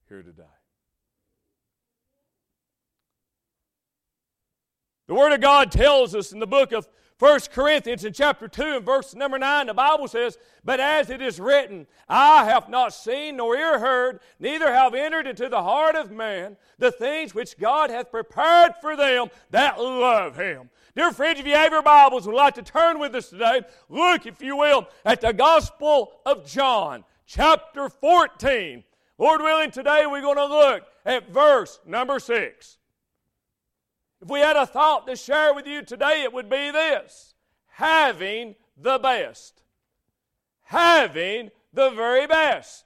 here today. The Word of God tells us in the book of 1 Corinthians in chapter 2 and verse number 9, the Bible says, "But as it is written, eye hath not seen nor ear heard, neither have entered into the heart of man the things which God hath prepared for them that love Him." Dear friends, if you have your Bibles and would like to turn with us today, look, if you will, at the Gospel of John, chapter 14. Lord willing, today we're going to look at verse number 6. If we had a thought to share with you today, it would be this: having the best. Having the very best.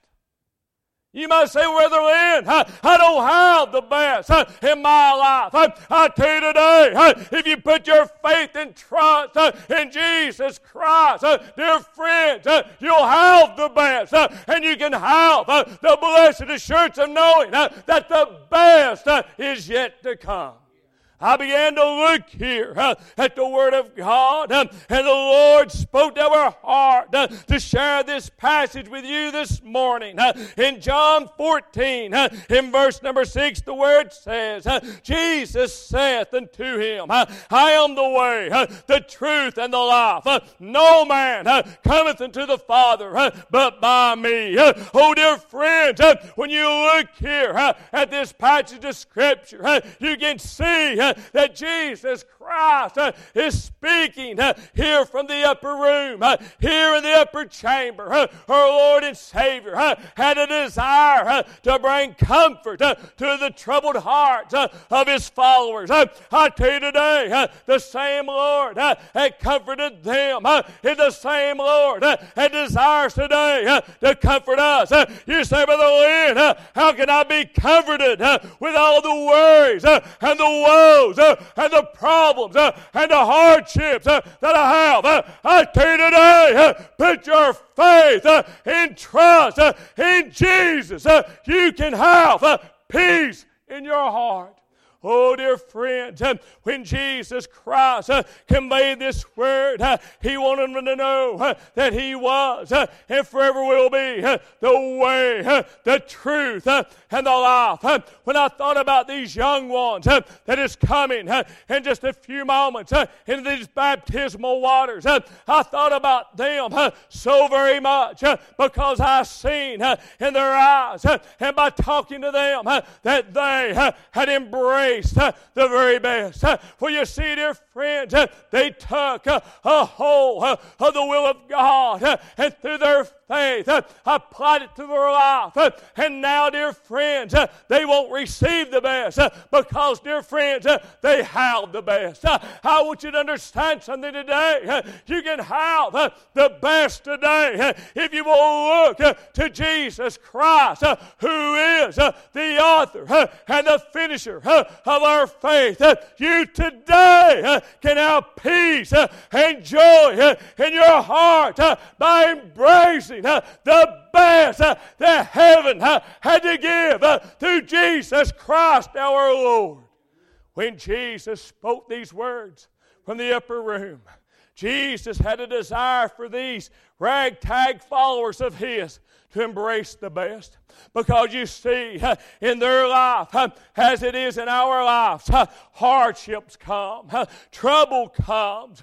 You might say, Brother Lynn, I don't have the best in my life. I tell you today, if you put your faith and trust in Jesus Christ, dear friends, you'll have the best. And you can have the blessed assurance of knowing that the best is yet to come. I began to look here at the Word of God, and the Lord spoke to our heart to share this passage with you this morning. In John 14, in verse number 6, the Word says, Jesus saith unto him, I am the way, the truth, and the life. No man cometh unto the Father but by me. Oh, dear friends, when you look here at this passage of Scripture, you can see that Jesus Christ is speaking here from the upper room, here in the upper chamber. Our Lord and Savior had a desire to bring comfort to the troubled hearts of His followers. I tell you today, the same Lord had comforted them, is the same Lord that desires today to comfort us. You say, Brother Lynn, how can I be comforted with all the worries and the woes and the problems and the hardships that I have? I tell you today, put your faith and trust in Jesus. You can have peace in your heart. Oh, dear friends, when Jesus Christ conveyed this word, He wanted them to know that He was and forever will be the way, the truth, and the life. When I thought about these young ones that is coming in just a few moments into these baptismal waters, I thought about them so very much because I seen in their eyes and by talking to them that they had embraced the very best. For you see, dear friends, they took a hold of the will of God, and through their faith applied it to their life. And now, dear friends, they won't receive the best because, dear friends, they have the best. I want you to understand something today. You can have the best today if you will look to Jesus Christ, who is the author and the finisher of our faith. You today can have peace and joy in your heart by embracing the best that heaven had to give through Jesus Christ our Lord. When Jesus spoke these words from the upper room, Jesus had a desire for these ragtag followers of His to embrace the best. Because you see, in their life, as it is in our lives, hardships come, trouble comes,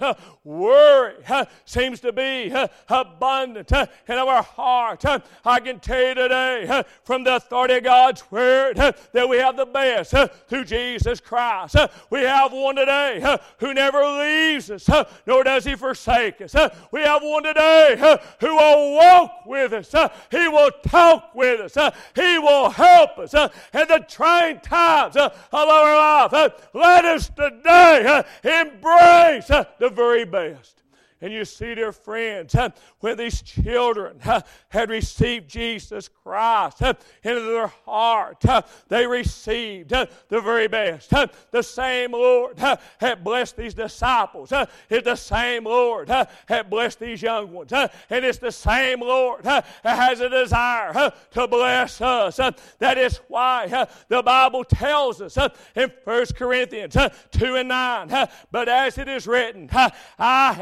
worry seems to be abundant in our heart. I can tell you today, from the authority of God's Word, that we have the best through Jesus Christ. We have one today who never leaves us, nor does He forsake us. We have one today who will walk with us. He will talk with us. He will help us in the trying times of our life. Let us today embrace the very best. And you see, dear friends, when these children had received Jesus Christ into their heart, they received the very best. The same Lord had blessed these disciples. It's the same Lord had blessed these young ones. And it's the same Lord that has a desire to bless us. That is why the Bible tells us in 1 Corinthians 2 and 9, but as it is written, I have not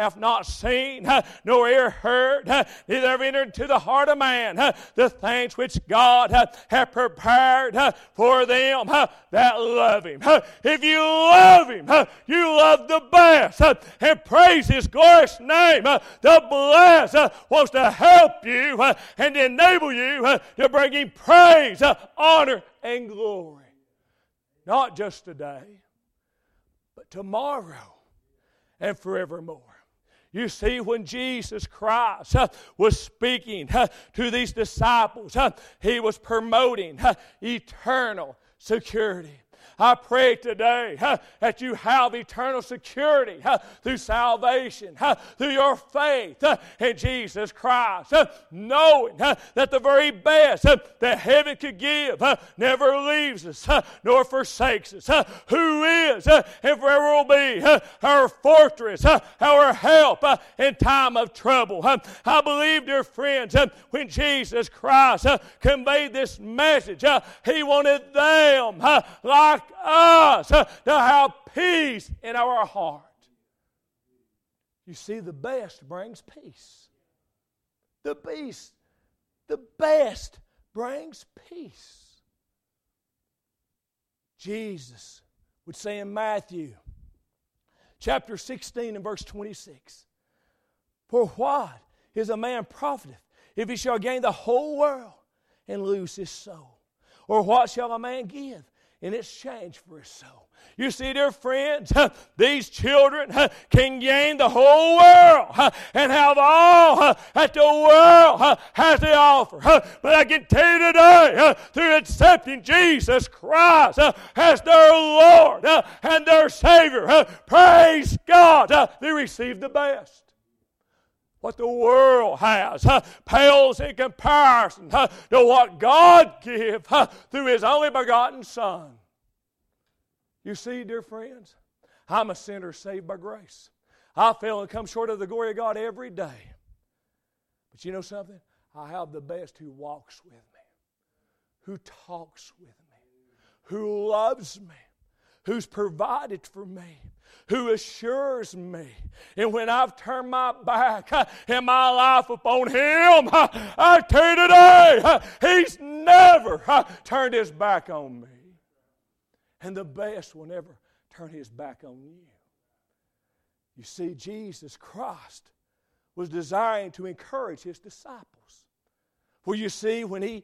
seen, nor ear heard, neither have entered into the heart of man, the things which God hath prepared for them that love Him. If you love Him, you love the best, and praise His glorious name. The blessed wants to help you and enable you to bring Him praise, honor, and glory. Not just today, but tomorrow and forevermore. You see, when Jesus Christ was speaking to these disciples, He was promoting eternal security. I pray today that you have eternal security through salvation, through your faith in Jesus Christ, knowing that the very best that heaven could give never leaves us nor forsakes us, who is and forever will be our fortress, our help in time of trouble. I believe, dear friends, when Jesus Christ conveyed this message, He wanted them like us to have peace in our heart. You see, the best brings peace. The best brings peace. Jesus would say in Matthew chapter 16 and verse 26, "For what is a man profiteth if he shall gain the whole world and lose his soul? Or what shall a man give in exchange for his soul?" You see, dear friends, these children can gain the whole world and have all that the world has to offer. But I can tell you today, through accepting Jesus Christ as their Lord and their Savior, praise God, they receive the best. What the world has pales in comparison to what God gives through His only begotten Son. You see, dear friends, I'm a sinner saved by grace. I fail and come short of the glory of God every day. But you know something? I have the best who walks with me, who talks with me, who loves me, who's provided for me, who assures me. And when I've turned my back and my life upon Him, I tell you today, He's never turned His back on me. And the best will never turn His back on you. You see, Jesus Christ was desiring to encourage His disciples. For you see, when He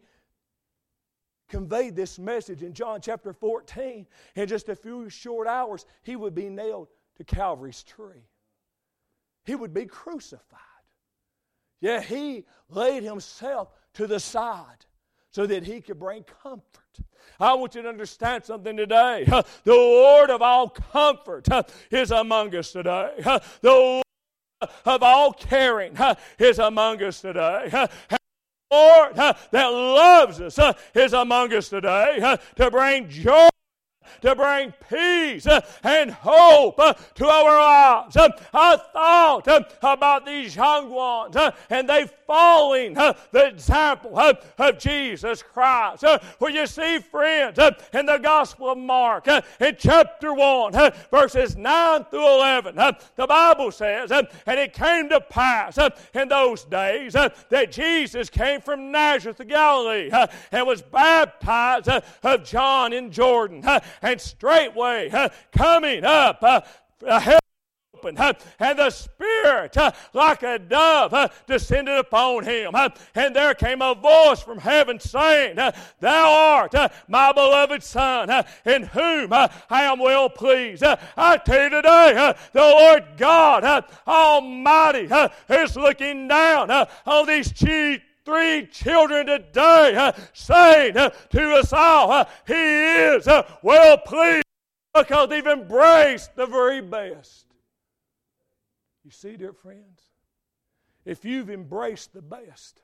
conveyed this message in John chapter 14, in just a few short hours, He would be nailed to Calvary's tree. He would be crucified. Yeah, He laid Himself to the side so that He could bring comfort. I want you to understand something today. The Lord of all comfort is among us today. The Lord of all caring is among us today. The Lord that loves us is among us today to bring joy, to bring peace and hope to our lives. I thought about these young ones, and they following the example of Jesus Christ. For you see, friends, in the Gospel of Mark, in chapter 1, verses 9 through 11, the Bible says, "And it came to pass in those days that Jesus came from Nazareth of Galilee and was baptized of John in Jordan. And straightway coming up, heaven opened, and the Spirit like a dove descended upon Him. And there came a voice from heaven saying, Thou art my beloved Son, in whom I am well pleased. I tell you today, the Lord God Almighty is looking down on these three children today, saying to us all, He is well pleased because they've embraced the very best. You see, dear friends, if you've embraced the best,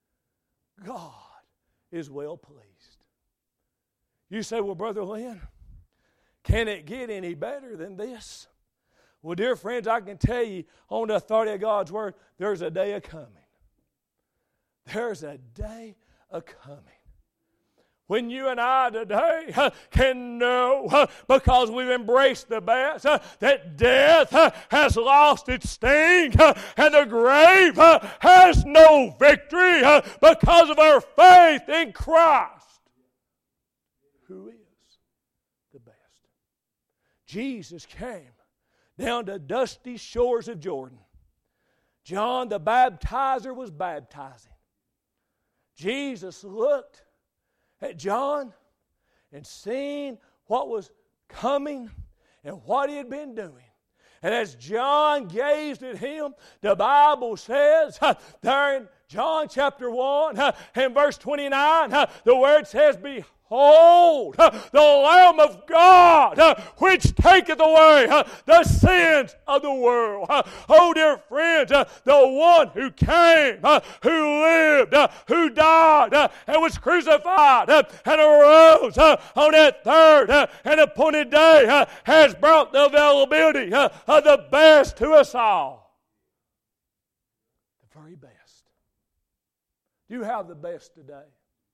God is well pleased. You say, well, Brother Lynn, can it get any better than this? Well, dear friends, I can tell you on the authority of God's Word, there's a day a coming. There's a day a coming when you and I today can know, because we've embraced the best, that death has lost its sting and the grave has no victory because of our faith in Christ, who is the best. Jesus came down to dusty shores of Jordan. John the baptizer was baptizing. Jesus looked at John and seen what was coming and what he had been doing. And as John gazed at him, the Bible says there in John chapter 1 and verse 29, the word says, Behold, the Lamb of God, which taketh away the sins of the world. Oh, dear friends, the one who came, who lived, who died, and was crucified, and arose on that third and appointed day, has brought the availability of the best to us all. The very best. You have the best today.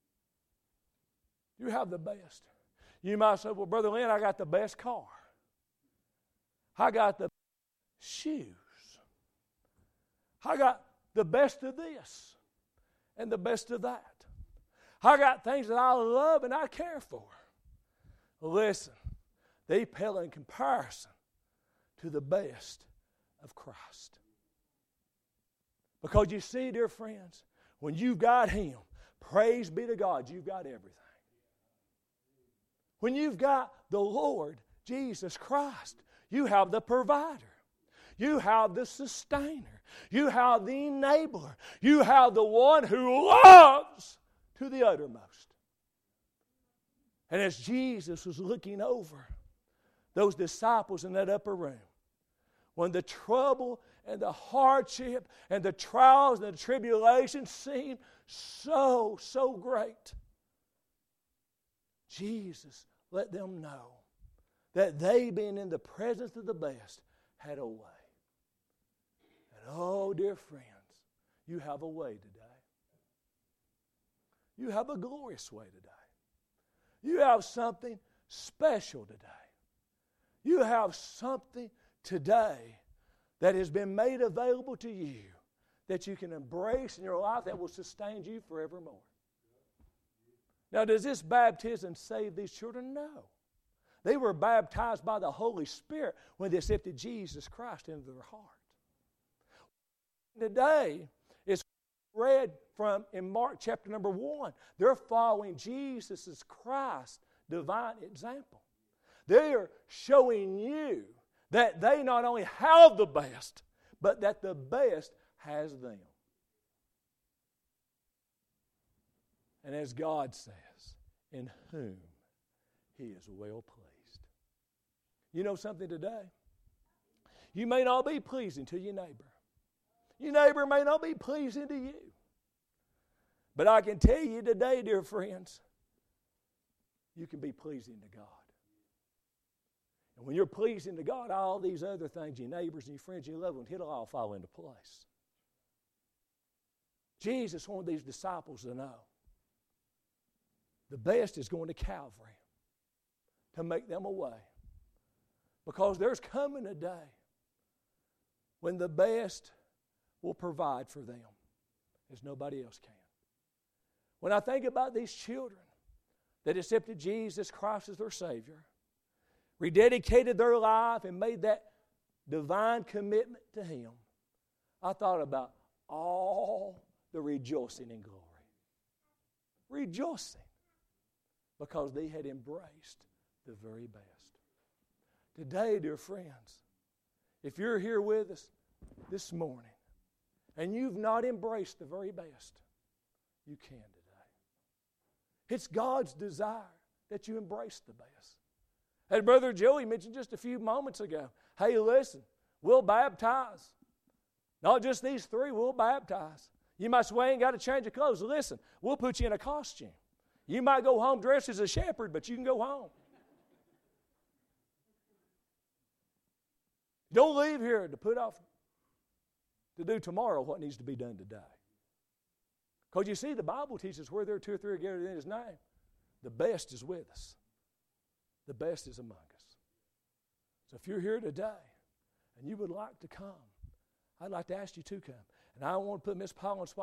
You have the best. You might say, well, Brother Lynn, I got the best car. I got the shoes. I got the best of this and the best of that. I got things that I love and I care for. Listen, they pale in comparison to the best of Christ. Because you see, dear friends, when you've got Him, praise be to God, you've got everything. When you've got the Lord Jesus Christ, you have the provider. You have the sustainer. You have the enabler. You have the one who loves to the uttermost. And as Jesus was looking over those disciples in that upper room, when the trouble and the hardship and the trials and the tribulations seemed so great, Jesus let them know that they, being in the presence of the best, had a way. And oh, dear friends, you have a way today. You have a glorious way today. You have something special today. You have something today that has been made available to you that you can embrace in your life that will sustain you forevermore. Now, does this baptism save these children? No. They were baptized by the Holy Spirit when they accepted Jesus Christ into their heart. Today, it's read from in Mark chapter number 1. They're following Jesus Christ's divine example. They are showing you that they not only have the best, but that the best has them. And as God says, in whom He is well pleased. You know something today? You may not be pleasing to your neighbor. Your neighbor may not be pleasing to you. But I can tell you today, dear friends, you can be pleasing to God. And when you're pleasing to God, all these other things, your neighbors and your friends, your loved ones, it'll all fall into place. Jesus wanted these disciples to know the best is going to Calvary to make them a way. Because there's coming a day when the best will provide for them as nobody else can. When I think about these children that accepted Jesus Christ as their Savior, rededicated their life and made that divine commitment to Him, I thought about all the rejoicing in glory. Rejoicing because they had embraced the very best. Today, dear friends, if you're here with us this morning and you've not embraced the very best, you can today. It's God's desire that you embrace the best. As Brother Joey mentioned just a few moments ago, hey, listen, we'll baptize. Not just these three, we'll baptize. You might say, well, I ain't got to change your clothes. Listen, we'll put you in a costume. You might go home dressed as a shepherd, but you can go home. Don't leave here to put off, to do tomorrow what needs to be done today. Because you see, the Bible teaches where there are two or three are gathered in His name, the best is with us. The best is among us. So if you're here today and you would like to come, I'd like to ask you to come. And I don't want to put Miss Paul on the spot.